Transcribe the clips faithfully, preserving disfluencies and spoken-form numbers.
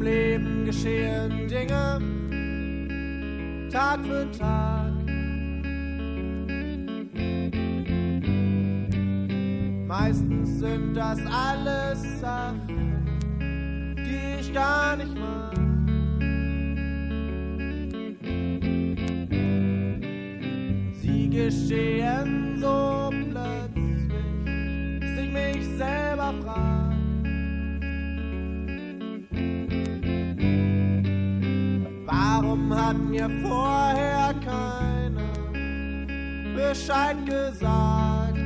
Leben geschehen Dinge, Tag für Tag. Meistens sind das alles Sachen, die ich gar nicht mag. Sie geschehen so plötzlich, dass ich mich selber frage. Warum hat mir vorher keiner Bescheid gesagt?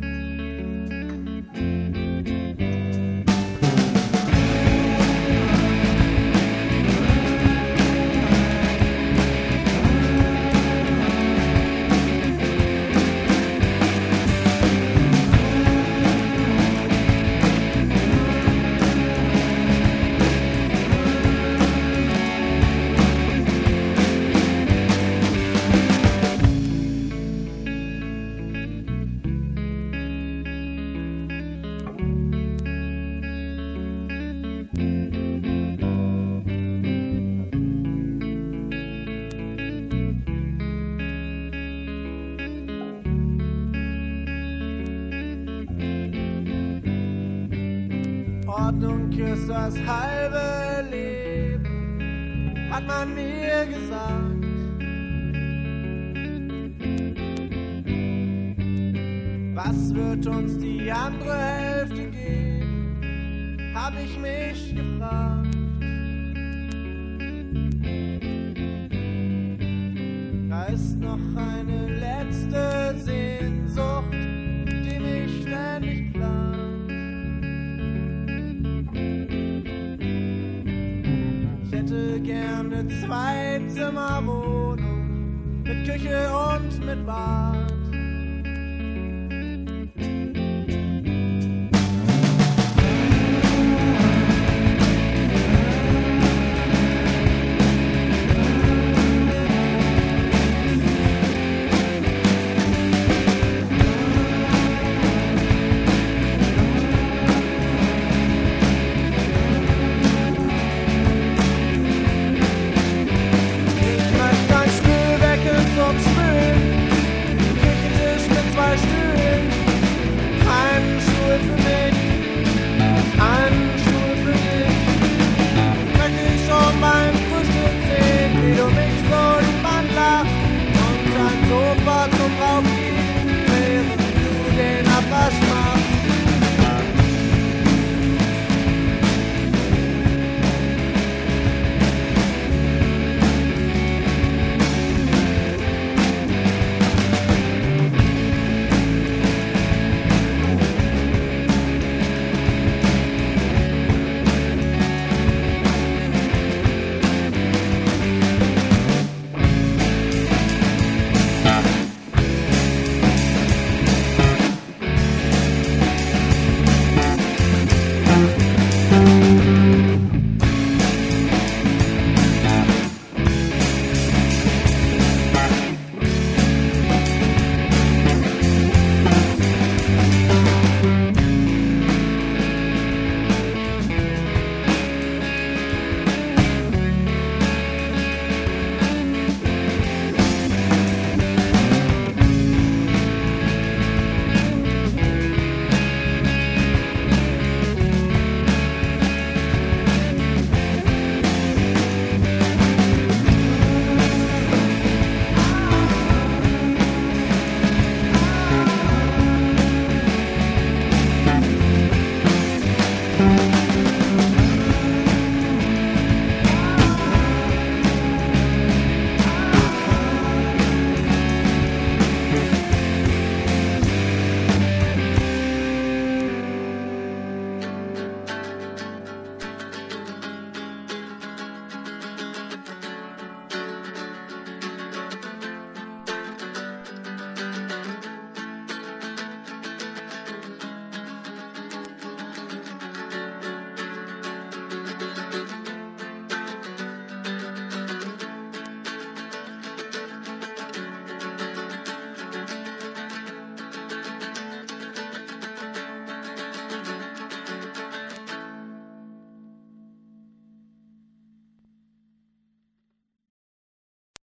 Ordnung ist das halbe Leben, hat man mir gesagt. Was wird uns die andere Hälfte geben, hab ich mich gefragt. Da ist noch eine letzte Sehnsucht, die mich ständig plagt. Ich hätte gerne zwei Zimmer Wohnung mit Küche und mit Bad.